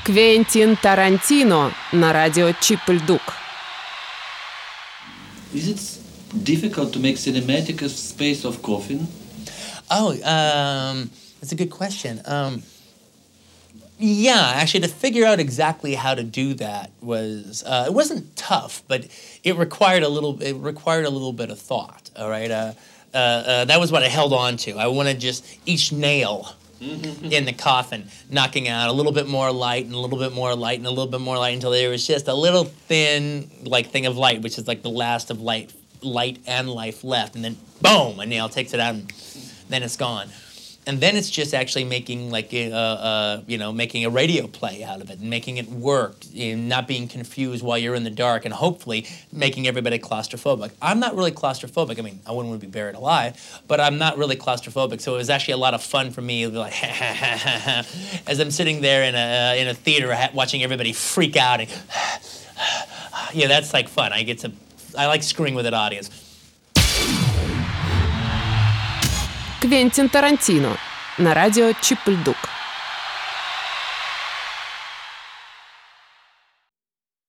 Квентин Тарантино на радио Чип-Ль-Дук. Is it difficult to make cinematic a space of coffin? That's a good question. Yeah, actually, to figure out exactly how to do that was it wasn't tough, but it required a little bit of thought. All right, that was what I held on to. I wanted just each nail in the coffin knocking out a little bit more light and a little bit more light and a little bit more light until there was just a little thin thing of light, which is like the last of light and life left, and then boom, a nail takes it out, and then it's gone. And then it's just actually making making a radio play out of it and making it work, not being confused while you're in the dark, and hopefully making everybody claustrophobic. I'm not really claustrophobic. I mean, I wouldn't want to be buried alive, but I'm not really claustrophobic. So it was actually a lot of fun for me, like as I'm sitting there in a theater watching everybody freak out and that's like fun. I like screwing with that audience. Квентин Тарантино на радио Чип-Ль-Дук.